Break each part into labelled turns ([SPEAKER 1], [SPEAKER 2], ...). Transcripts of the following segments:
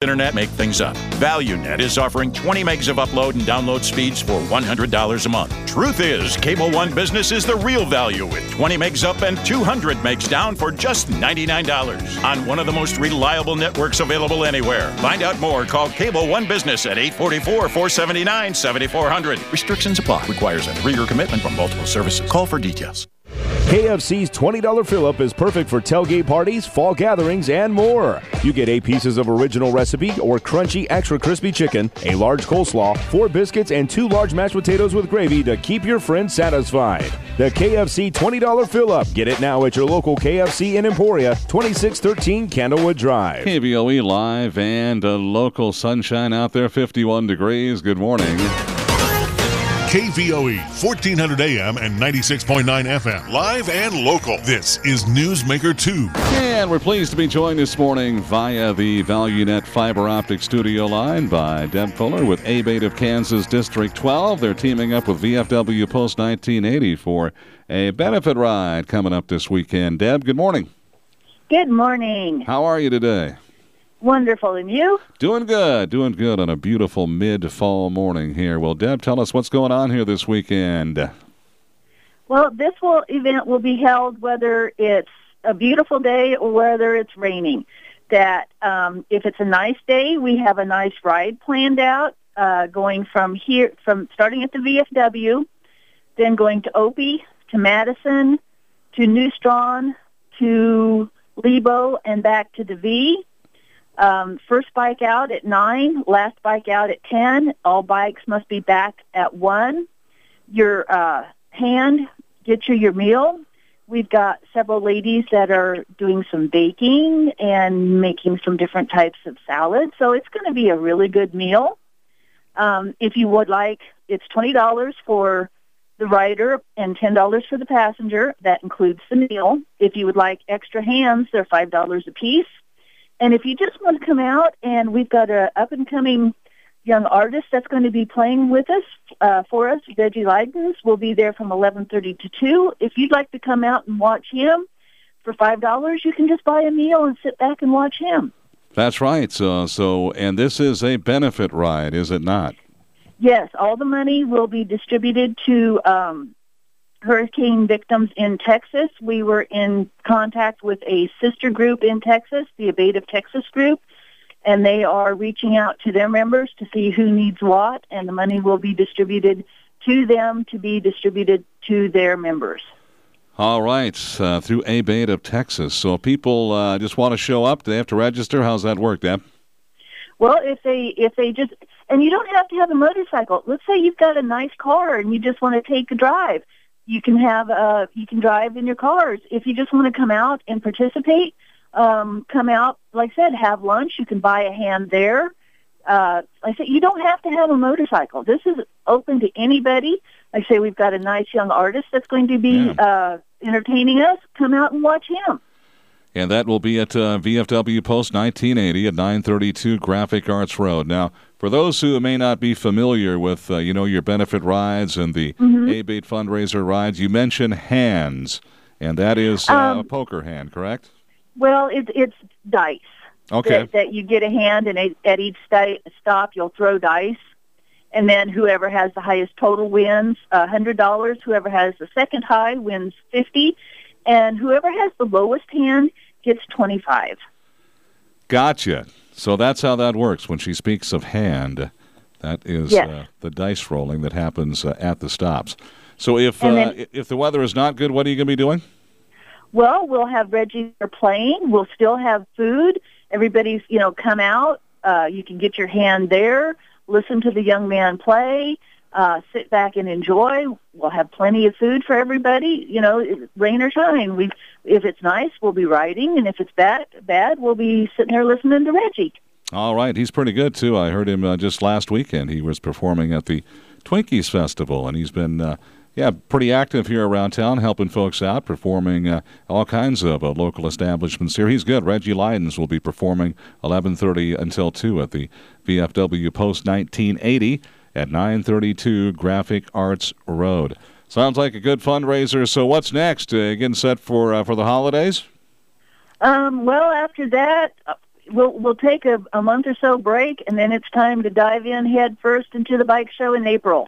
[SPEAKER 1] internet make things up. ValueNet is offering 20 megs of upload and download speeds for $100 a month. Truth is, Cable One Business is the real value with 20 megs up and 200 megs down for just $99 on one of the most reliable networks available anywhere. Find out more. Call Cable One Business at 844-479-7400. Restrictions apply. Requires a 3-year commitment from multiple services. Call for details.
[SPEAKER 2] KFC's $20 fill-up is perfect for tailgate parties, fall gatherings, and more. You get 8 pieces of original recipe or crunchy extra crispy chicken, a large coleslaw, 4 biscuits, and 2 large mashed potatoes with gravy to keep your friends satisfied. The KFC $20 fill-up. Get it now at your local KFC in Emporia, 2613 Candlewood Drive.
[SPEAKER 3] KVOE live and local sunshine out there, 51 degrees. Good morning.
[SPEAKER 4] KVOE, 1400 AM and 96.9 FM. Live and local. This is Newsmaker 2.
[SPEAKER 3] And we're pleased to be joined this morning via the ValueNet fiber optic studio line by Deb Fuller with ABATE of Kansas District 12. They're teaming up with VFW Post 1980 for a benefit ride coming up this weekend. Deb, good morning.
[SPEAKER 5] Good morning.
[SPEAKER 3] How are you today?
[SPEAKER 5] Wonderful. And you?
[SPEAKER 3] Doing good on a beautiful mid-fall morning here. Well, Deb, tell us what's going on here this weekend.
[SPEAKER 5] Well, this event will be held whether it's a beautiful day or whether it's raining. That if it's a nice day, we have a nice ride planned out, going from starting at the VFW, then going to Opie, to Madison, to New Strawn, to Lebo, and back to the V. First bike out at 9, last bike out at 10. All bikes must be back at 1. Your hand, get you your meal. We've got several ladies that are doing some baking and making some different types of salads. So it's going to be a really good meal. If you would like, it's $20 for the rider and $10 for the passenger. That includes the meal. If you would like extra hands, they're $5 a piece. And if you just want to come out, and we've got an up-and-coming young artist that's going to be playing with us, for us, Reggie Leidens, will be there from 11:30 to 2. If you'd like to come out and watch him for $5, you can just buy a meal and sit back and watch him.
[SPEAKER 3] That's right. And this is a benefit ride, is it not?
[SPEAKER 5] Yes, all the money will be distributed to hurricane victims in Texas. We were in contact with a sister group in Texas, the ABATE of Texas group, and they are reaching out to their members to see who needs what, and the money will be distributed to them to be distributed to their members.
[SPEAKER 3] All right, through ABATE of Texas. So if people just want to show up, do they have to register? How's that work, Deb?
[SPEAKER 5] Well, if they just, and you don't have to have a motorcycle. Let's say you've got a nice car and you just want to take a drive. You can drive in your cars. If you just want to come out and participate, come out, like I said, have lunch. You can buy a hand there. Like I said, you don't have to have a motorcycle. This is open to anybody. Like I say, we've got a nice young artist that's going to be entertaining us. Come out and watch him.
[SPEAKER 3] And that will be at VFW Post 1980 at 932 Graphic Arts Road. Now, for those who may not be familiar with, your benefit rides and the ABATE fundraiser rides, you mentioned hands, and that is a poker hand, correct?
[SPEAKER 5] Well, it's dice.
[SPEAKER 3] Okay.
[SPEAKER 5] That you get a hand, and at each stop you'll throw dice, and then whoever has the highest total wins $100. Whoever has the second high wins $50. And whoever has the lowest hand gets $25.
[SPEAKER 3] Gotcha. So that's how that works. When she speaks of hand, that is the dice rolling that happens at the stops. So if the weather is not good, what are you going to be doing?
[SPEAKER 5] Well, we'll have Reggie there playing. We'll still have food. Everybody's, come out. You can get your hand there, listen to the young man play. Sit back and enjoy. We'll have plenty of food for everybody. Rain or shine. If it's nice, we'll be riding, and if it's bad, we'll be sitting there listening to Reggie.
[SPEAKER 3] All right, he's pretty good too. I heard him just last weekend. He was performing at the Twinkies Festival, and he's been pretty active here around town, helping folks out, performing all kinds of local establishments here. He's good. Reggie Leidens will be performing 11:30 until 2 at the VFW Post 1980. at 932 Graphic Arts Road. Sounds like a good fundraiser. So what's next? Getting set for the holidays?
[SPEAKER 5] Well, after that, we'll take a month or so break, and then it's time to dive in head first into the bike show in April.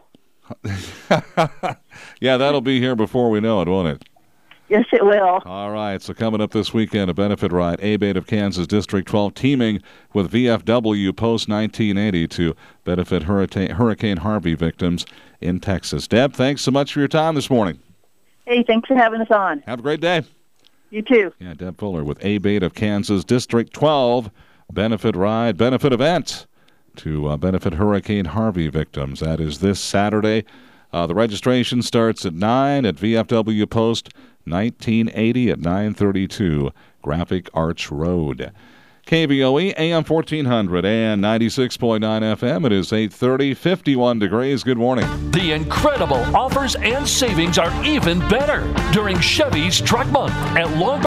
[SPEAKER 3] Yeah, that'll be here before we know it, won't it?
[SPEAKER 5] Yes, it will.
[SPEAKER 3] All right, so coming up this weekend, a benefit ride, ABATE of Kansas District 12 teaming with VFW post-1980 to benefit Hurricane Harvey victims in Texas. Deb, thanks so much for your time this morning.
[SPEAKER 5] Hey, thanks for having us on.
[SPEAKER 3] Have a great day.
[SPEAKER 5] You too.
[SPEAKER 3] Yeah, Deb Fuller with ABATE of Kansas District 12 benefit ride, benefit event to benefit Hurricane Harvey victims. That is this Saturday. The registration starts at 9 at VFW Post 1980 at 932 Graphic Arch Road. KVOE AM 1400 and 96.9 FM. It is 8:30, 51 degrees. Good morning.
[SPEAKER 6] The incredible offers and savings are even better during Chevy's Truck Month at Long